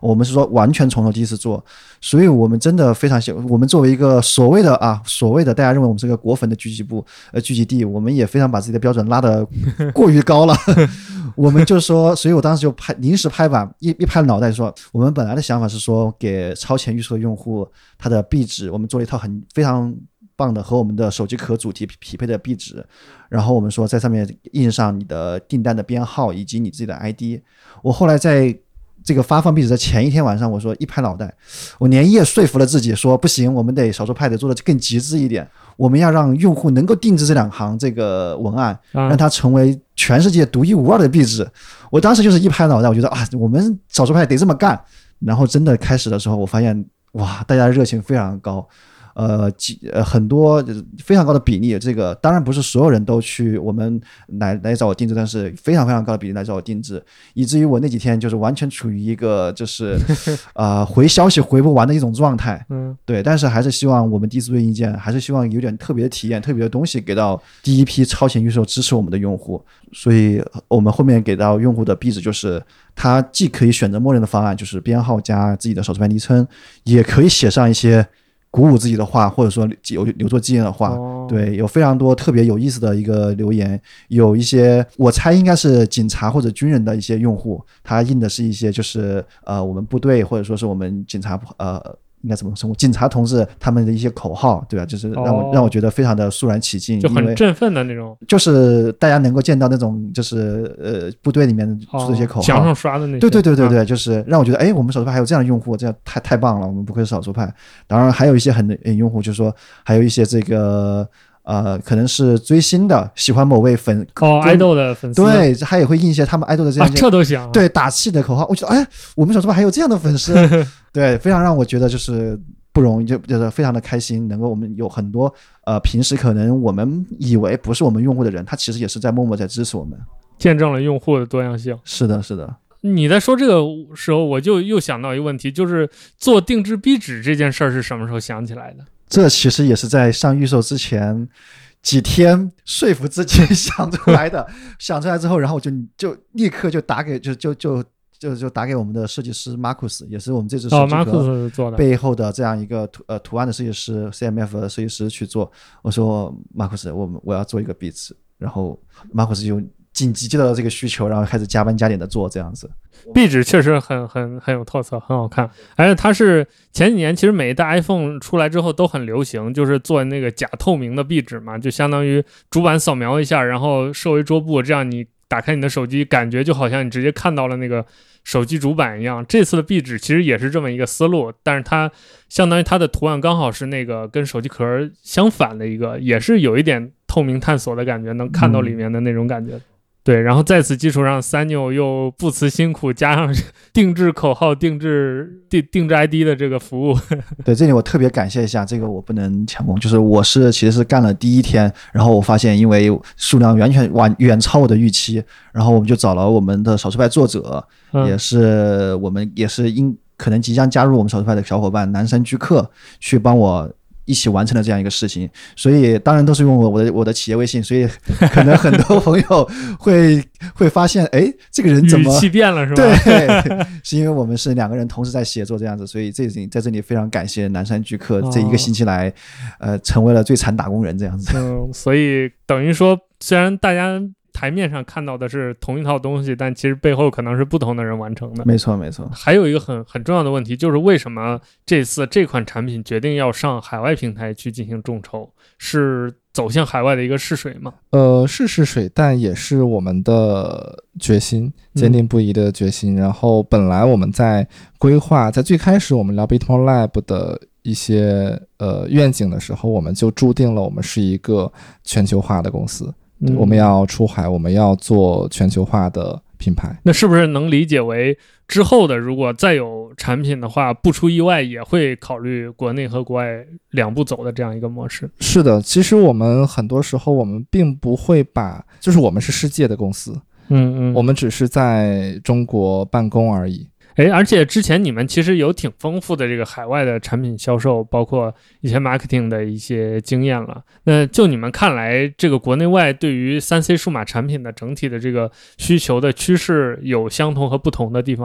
我们是说完全从头第一次做，所以我们真的非常喜欢。我们作为一个所谓的大家认为我们是个果粉的聚集地，我们也非常把自己的标准拉得过于高了。我们就说，所以我当时就临时拍板，一拍脑袋说，我们本来的想法是说给超前预售的用户他的壁纸，我们做了一套非常棒的和我们的手机壳主题匹配的壁纸，然后我们说在上面印上你的订单的编号以及你自己的 ID。我后来在这个发放壁纸的前一天晚上，我说一拍脑袋，我连夜说服了自己说不行，我们得少数派得做的更极致一点，我们要让用户能够定制这2行这个文案，让它成为全世界独一无二的壁纸。我当时就是一拍脑袋，我觉得我们少数派得这么干。然后真的开始的时候，我发现哇，大家的热情非常高。很多非常高的比例，这个当然不是所有人都去我们来找我定制，但是非常非常高的比例来找我定制，以至于我那几天就是完全处于一个就是回消息回不完的一种状态。对，但是还是希望我们第一次对硬件还是希望有点特别的体验、特别的东西给到第一批超前预售支持我们的用户，所以我们后面给到用户的壁纸就是它既可以选择默认的方案，就是编号加自己的少数派昵称，也可以写上一些鼓舞自己的话，或者说留作纪念的话。对，有非常多特别有意思的一个留言，有一些我猜应该是警察或者军人的一些用户，他印的是一些就是我们部队或者说是我们警察应该怎么称呼警察同志他们的一些口号，对吧？就是让我觉得非常的肃然起敬， 就很振奋的那种， 就是大家能够见到那种就是部队里面出的一些口号， 墙上刷的那些， 对，就是让我觉得我们少数派还有这样的用户，这样太棒了，我们不愧是少数派。当然还有一些用户就是说还有一些这个可能是追星的，喜欢某位 idol 的粉丝， 对，他也会印一些他们 idol 的这样这都行， 对，打气的口号。我觉得我们少数派还有这样的粉丝，对，非常让我觉得就是不容易，就是非常的开心，能够我们有很多平时可能我们以为不是我们用户的人，他其实也是在默默在支持我们， 见证了用户的多样性。 是的。 你在说这个时候，我就又想到一个问题，就是做定制壁纸这件事儿是什么时候想起来的？这其实也是在上预售之前几天说服自己想出来的。想出来之后，然后我就立刻就打给就打给我们的设计师 Marcus， 也是我们这次设计做的背后的这样一个图案的设计师 CMF 的设计师去做。我说 Marcus， 我要做一个壁纸，然后 Marcus 就紧急接到了这个需求，然后开始加班加点的做这样子。 壁纸确实很有特色，很好看，而且它是前几年其实每一代 iPhone 出来之后都很流行，就是做那个假透明的壁纸嘛，就相当于主板扫描一下，然后设为桌布，这样你打开你的手机，感觉就好像你直接看到了那个手机主板一样。这次的壁纸其实也是这么一个思路，但是它相当于它的图案刚好是那个跟手机壳相反的一个，也是有一点透明探索的感觉，能看到里面的那种感觉。对，然后在此基础上，Sanyo又不辞辛苦加上定制口号、定制 ID 的这个服务。 对，这里我特别感谢一下，这个我不能抢功，就是其实是干了第一天，然后我发现因为数量远超我的预期，然后我们就找了我们的少数派作者，也是可能即将加入我们少数派的小伙伴南山居客去帮我一起完成了这样一个事情，所以当然都是用我的企业微信，所以可能很多朋友会发现，这个人怎么语气变了是吧？ 对，是因为我们是2个人同时在协作这样子，所以在这里非常感谢南山居客这一个星期来，成为了最惨打工人这样子。 所以等于说，虽然大家台面上看到的是同一套东西，但其实背后可能是不同的人完成的。 没错。 还有一个很重要的问题，就是为什么这次这款产品决定要上海外平台去进行众筹，是走向海外的一个试水吗？ 是试水，但也是我们的决心，坚定不移的决心。然后本来我们在规划，在最开始我们聊 Bitmore Lab 的一些愿景的时候，我们就注定了我们是一个全球化的公司。我们要出海，我们要做全球化的品牌。 那是不是能理解为之后的如果再有产品的话，不出意外也会考虑国内和国外两步走的这样一个模式？ 是的，其实我们很多时候我们并不会就是我们是世界的公司，我们只是在中国办公而已。 而且之前你们其实有挺丰富的这个海外的产品销售，包括一些 marketing 的一些经验了。那就你们看来，这个国内外对于 3C 数码产品的整体的这个需求的趋势有相同和不同的地方吗？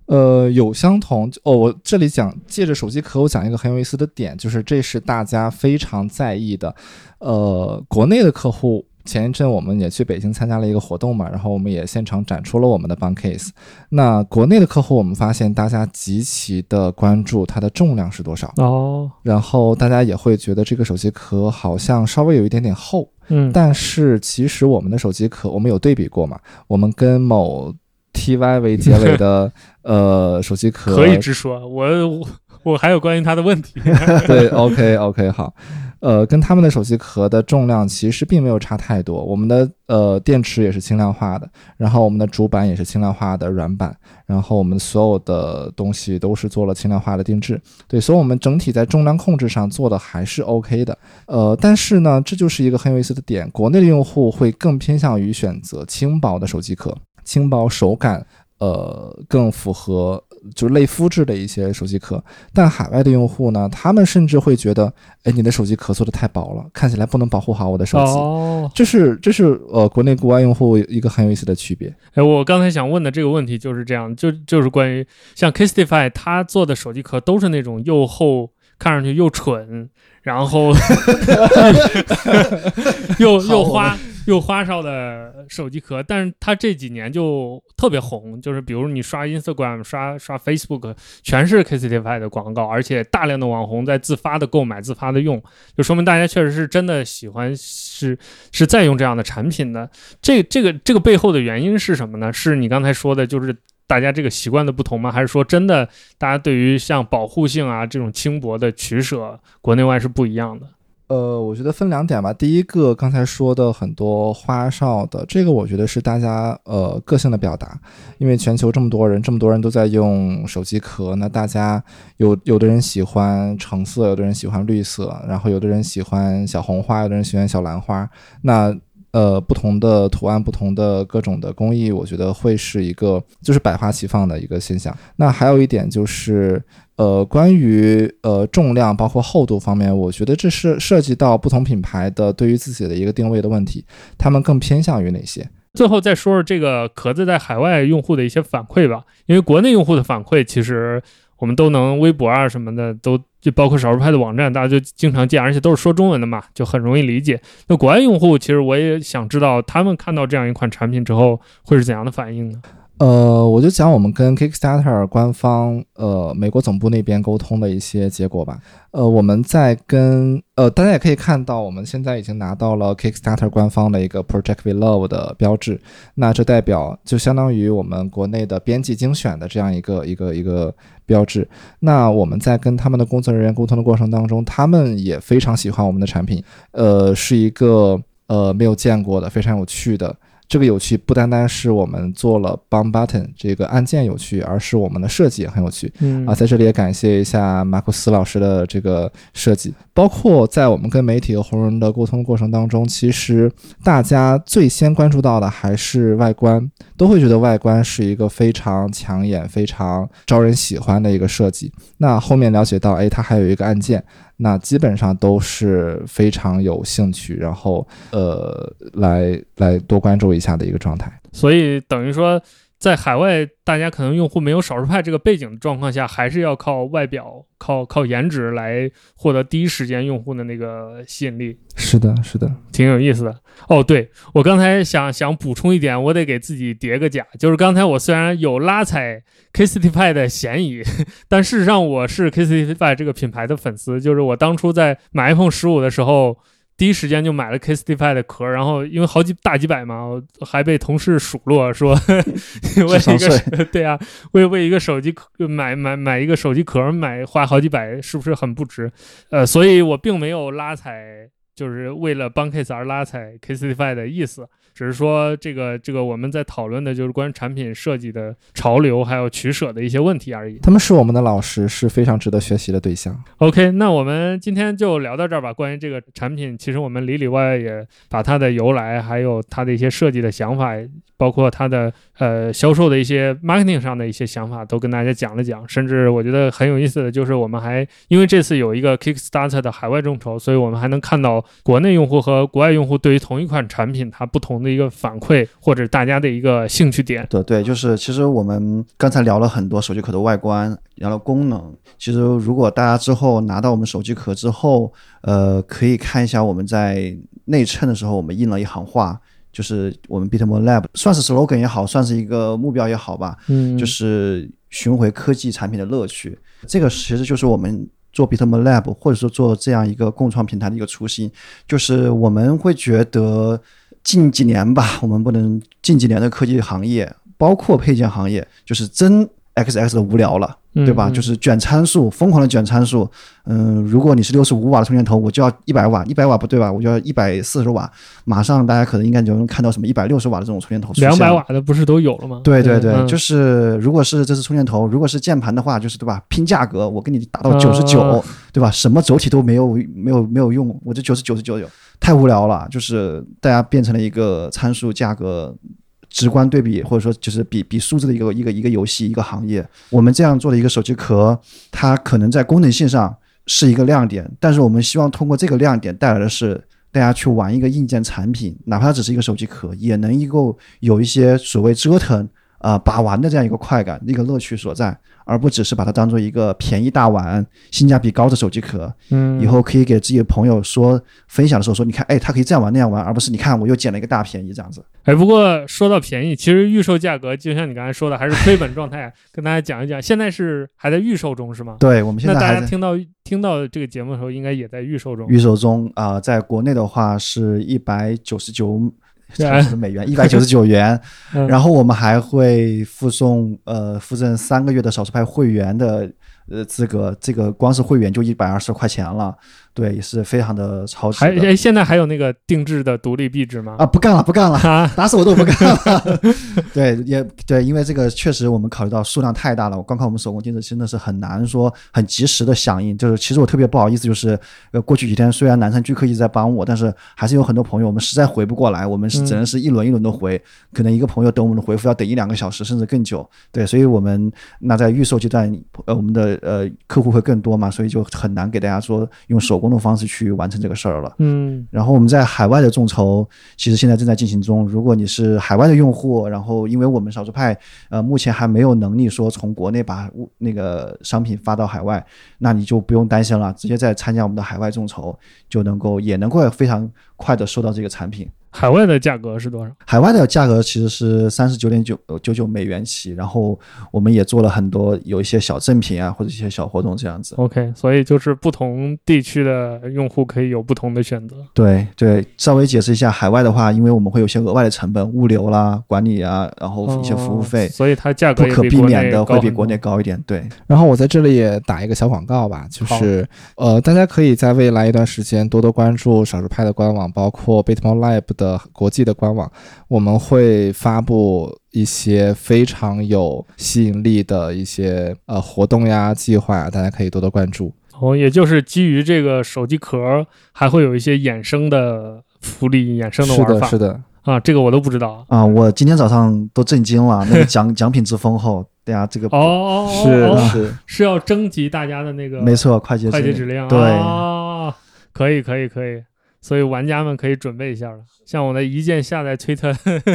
有相同我这里借着手机壳，我讲一个很有意思的点，就是这是大家非常在意的。国内的客户，前一阵我们也去北京参加了一个活动嘛，然后我们也现场展出了我们的 Buncase。那国内的客户，我们发现大家极其的关注它的重量是多少然后大家也会觉得这个手机壳好像稍微有一点点厚。但是其实我们的手机壳，我们有对比过嘛，我们跟某TY 为结尾的手机壳可以直说，我还有关于它的问题。 对 OK 好，跟他们的手机壳的重量其实并没有差太多。我们的电池也是轻量化的，然后我们的主板也是轻量化的软板，然后我们所有的东西都是做了轻量化的定制。对，所以我们整体在重量控制上做的还是 OK 的。但是呢，这就是一个很有意思的点，国内的用户会更偏向于选择轻薄的手机壳，轻薄手感更符合就是类肤质的一些手机壳。但海外的用户呢，他们甚至会觉得，你的手机壳做的太薄了，看起来不能保护好我的手机。这是国内国外用户一个很有意思的区别。 我刚才想问的这个问题就是这样，就是关于像 Casetify 他做的手机壳都是那种又厚，看上去又蠢，然后又花哨的手机壳，但是它这几年就特别红，就是比如你刷 Instagram 刷 Facebook 全是 Casetify 的广告，而且大量的网红在自发的购买自发的用，就说明大家确实是真的喜欢是在用这样的产品的。这个背后的原因是什么呢？是你刚才说的就是大家这个习惯的不同吗？还是说真的大家对于像保护性啊这种轻薄的取舍国内外是不一样的？ 我觉得分两点吧。第一个，刚才说的很多花哨的，这个我觉得是大家个性的表达，因为全球这么多人都在用手机壳，那大家有的人喜欢橙色，有的人喜欢绿色，然后有的人喜欢小红花，有的人喜欢小兰花，那不同的图案，不同的各种的工艺，我觉得会是一个就是百花齐放的一个现象。那还有一点就是关于重量包括厚度方面，我觉得这是涉及到不同品牌的对于自己的一个定位的问题，他们更偏向于哪些。 最后再说说这个壳子在海外用户的一些反馈吧，因为国内用户的反馈其实我们都能微博啊什么的都就包括少数派的网站大家就经常见，而且都是说中文的嘛，就很容易理解。那国外用户其实我也想知道他们看到这样一款产品之后会是怎样的反应呢？ 我就讲我们跟 Kickstarter 官方美国总部那边沟通的一些结果吧。我们在跟大家也可以看到，我们现在已经拿到了 Kickstarter 官方的一个 Project We Love 的标志，那这代表就相当于我们国内的编辑精选的这样一个标志。那我们在跟他们的工作人员沟通的过程当中，他们也非常喜欢我们的产品，是一个没有见过的非常有趣的。这个有趣不单单是我们做了 Bomb Button 这个按键有趣，而是我们的设计也很有趣。在这里也感谢一下马库斯老师的这个设计。包括在我们跟媒体和红人的沟通过程当中，其实大家最先关注到的还是外观，都会觉得外观是一个非常抢眼非常招人喜欢的一个设计。那后面了解到它还有一个按键，那基本上都是非常有兴趣，然后来多关注一下的一个状态。 所以等于说在海外大家可能用户没有少数派这个背景的状况下，还是要靠外表靠颜值来获得第一时间用户的那个吸引力。 是的挺有意思的。对，我刚才想补充一点，我得给自己叠个甲，就是刚才我虽然有拉踩 Casetify 的嫌疑，但事实上我是 Casetify 这个品牌的粉丝，就是我当初在买 iPhone 15的时候第一时间就买了 Casetify 的壳，然后因为大几百嘛，我还被同事数落说为一个对啊，为一个手机买一个手机壳花好几百，是不是很不值？所以我并没有拉踩，就是为了帮 Case 而拉踩 Casetify 的意思，只是说这个我们在讨论的就是关于产品设计的潮流还有取舍的一些问题而已。 他们是我们的老师，是非常值得学习的对象。 OK， 那我们今天就聊到这儿吧。关于这个产品，其实我们里里外外也把它的由来还有它的一些设计的想法，包括它的销售的一些 marketing 上的一些想法都跟大家讲了讲。甚至我觉得很有意思的就是我们还因为这次有一个 Kickstarter 的海外众筹，所以我们还能看到国内用户和国外用户对于同一款产品它不同的一个反馈，或者大家的一个兴趣点。 对，就是其实我们刚才聊了很多手机壳的外观，聊了功能。其实如果大家之后拿到我们手机壳之后，可以看一下我们在内衬的时候，我们印了一行话，就是我们 Bitmore Lab 算是 slogan 也好，算是一个目标也好吧，就是寻回科技产品的乐趣。这个其实就是我们做 Bitmore Lab 或者说做这样一个共创平台的一个初心，就是我们会觉得近几年的科技行业，包括配件行业，就是真 XX 的无聊了，对吧？就是卷参数，疯狂的卷参数。如果你是65瓦的充电头，我就要100瓦，100瓦不对吧？我就要140瓦。马上大家可能应该就能看到什么160瓦的这种充电头出现。 200瓦的不是都有了吗？ 对，就是如果是这是充电头，如果是键盘的话，就是对吧？拼价格，我给你打到99，对吧？什么轴体都没有用，我这99，太无聊了。就是大家变成了一个参数价格直观对比，或者说就是比数字的一个游戏，一个行业。我们这样做的一个手机壳，它可能在功能性上是一个亮点，但是我们希望通过这个亮点带来的是大家去玩一个硬件产品，哪怕它只是一个手机壳，也能够有一些所谓折腾把玩的这样一个快感，一个乐趣所在，而不只是把它当做一个便宜大碗、性价比高的手机壳。以后可以给自己的朋友分享的时候说，你看，他可以这样玩那样玩，而不是你看我又捡了一个大便宜这样子。 不过说到便宜，其实预售价格就像你刚才说的，还是亏本状态。跟大家讲一讲，现在是还在预售中是吗？ 对，我们现在还在。 那大家听到这个节目的时候，应该也在预售中。 预售中在国内的话是199美元，199元。然后我们还会附赠3个月的少数派会员的资格，这个光是会员就120块钱了。对，也是非常的超值的。 现在还有那个定制的独立壁纸吗？ 不干了，打死我都不干了。对，因为这个确实我们考虑到数量太大了，光靠我们手工定制真的是很难说很及时的响应。就是其实我特别不好意思，就是过去几天虽然南山居客一直在帮我，但是还是有很多朋友我们实在回不过来，我们只能是一轮一轮的回，可能一个朋友等我们的回复要等1-2个小时甚至更久。对，所以我们那在预售阶段，我们的客户会更多嘛，所以就很难给大家说用手工的方式去完成这个事儿了。然后我们在海外的众筹其实现在正在进行中，如果你是海外的用户，然后因为我们少数派目前还没有能力说从国内把那个商品发到海外，那你就不用担心了，直接在参加我们的海外众筹也能够非常快的收到这个产品。 海外的价格是多少？ 海外的价格其实是39.99美元起，然后我们也做了很多有一些小赠品或者一些小活动这样子。 OK， 所以就是不同地区的用户可以有不同的选择。 对，稍微解释一下，海外的话，因为我们会有些额外的成本，物流啦、管理然后一些服务费， 所以它价格不可避免的会比国内高一点。对。 然后我在这里也打一个小广告吧，就是大家可以在未来一段时间多多关注少数派的官网，包括 Bitmore Lab 的国际的官网，我们会发布一些非常有吸引力的一些活动呀、计划呀，大家可以多多关注。 也就是基于这个手机壳，还会有一些衍生的福利、衍生的玩法。 是的。 这个我都不知道我今天早上都震惊了，那个奖品之丰厚。对啊，这个是要征集大家的那个， 没错，快捷指令。 对， 可以。所以玩家们可以准备一下了，像我的一键下载推特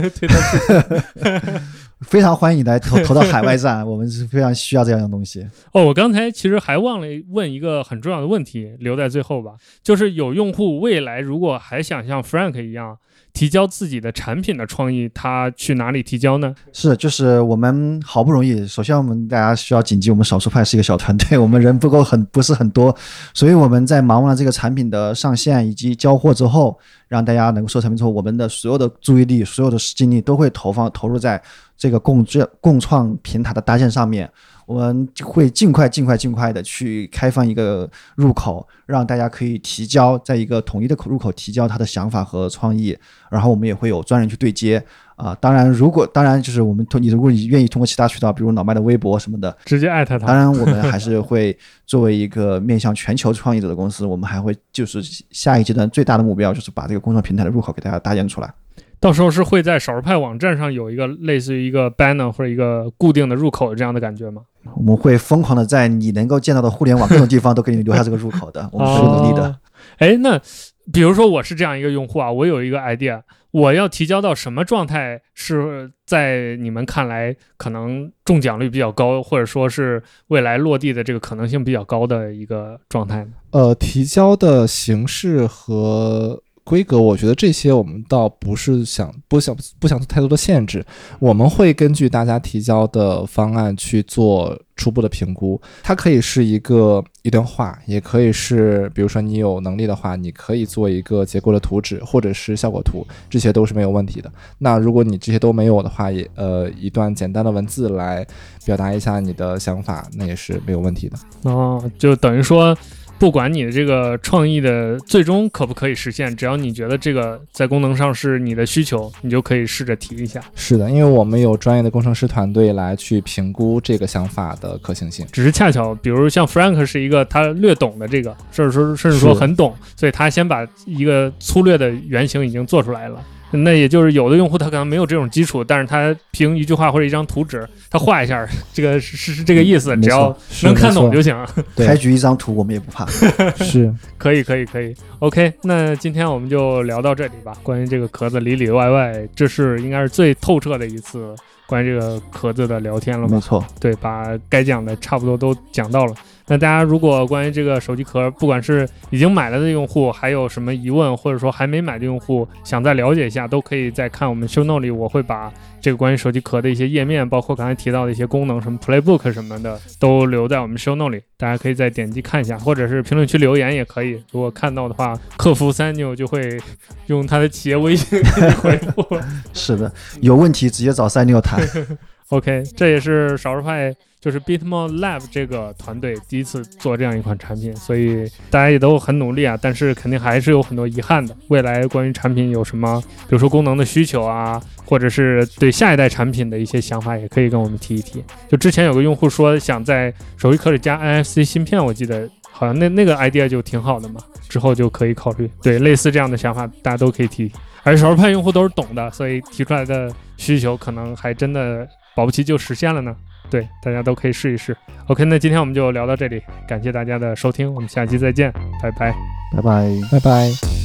非常欢迎你来投到海外站，我们是非常需要这样的东西。 我刚才其实还忘了问一个很重要的问题，留在最后吧，就是有用户未来如果还想像 Frank 一样提交自己的产品的创意，他去哪里提交呢？就是我们好不容易，首先我们大家需要谨记，我们少数派是一个小团队，我们人不是很多，所以我们在忙完了这个产品的上线以及交货之后，让大家能够收产品之后，我们的所有的注意力、所有的精力都会投入在这个共创平台的搭建上面。我们会尽快的去开放一个入口，让大家可以提交，在一个统一的入口提交他的想法和创意，然后我们也会有专人去对接当然就是如果你愿意通过其他渠道，比如老麦的微博什么的， 直接艾特他。 当然我们还是会作为一个面向全球创业者的公司，我们还会就是下一阶段最大的目标就是把这个共创平台的入口给大家搭建出来。 到时候是会在少数派网站上有一个类似于一个 banner 或者一个固定的入口这样的感觉吗？ 我们会疯狂的在你能够见到的互联网各种地方都给你留下这个入口的，我们是有能力的。 那比如说我是这样一个用户啊，我有一个 idea， 我要提交到什么状态是在你们看来可能中奖率比较高，或者说是未来落地的这个可能性比较高的一个状态呢？ 提交的形式和规格，我觉得这些我们倒不想做太多的限制，我们会根据大家提交的方案去做初步的评估。它可以是一段话，也可以是比如说你有能力的话，你可以做一个结构的图纸或者是效果图，这些都是没有问题的。那如果你这些都没有的话，一段简单的文字来表达一下你的想法，那也是没有问题的。 就等于说不管你的这个创意的最终可不可以实现，只要你觉得这个在功能上是你的需求，你就可以试着提一下。 是的，因为我们有专业的工程师团队来去评估这个想法的可行性。 只是恰巧比如像 Frank 是一个他略懂的这个，甚至说很懂，所以他先把一个粗略的原型已经做出来了。那也就是有的用户他可能没有这种基础，但是他凭一句话或者一张图纸，他画一下，这个是这个意思，只要能看懂就行。 开局一张图我们也不怕。 是， 可以。OK， 那今天我们就聊到这里吧。关于这个壳子里里外外，这是应该是最透彻的一次关于这个壳子的聊天了吧？ 没错， 对，把该讲的差不多都讲到了。那大家如果关于这个手机壳，不管是已经买了的用户，还有什么疑问，或者说还没买的用户想再了解一下，都可以再看我们 show note 里，我会把这个关于手机壳的一些页面，包括刚才提到的一些功能，什么 playbook 什么的，都留在我们 show note 里，大家可以再点击看一下，或者是评论区留言也可以。如果看到的话，客服3New就会用他的企业微信给你回复。 是的，有问题直接找3New谈。 OK， 这也是少数派就是 Bitmore Lab 这个团队第一次做这样一款产品，所以大家也都很努力啊，但是肯定还是有很多遗憾的。未来关于产品有什么，比如说功能的需求啊，或者是对下一代产品的一些想法，也可以跟我们提一提。就之前有个用户说想在手机壳里加 NFC 芯片，我记得好像那个 idea 就挺好的嘛，之后就可以考虑。对，类似这样的想法大家都可以提。而少数派用户都是懂的，所以提出来的需求可能还真的保不齐就实现了呢。对，大家都可以试一试。OK， 那今天我们就聊到这里，感谢大家的收听，我们下期再见，拜拜， 拜拜， 拜拜。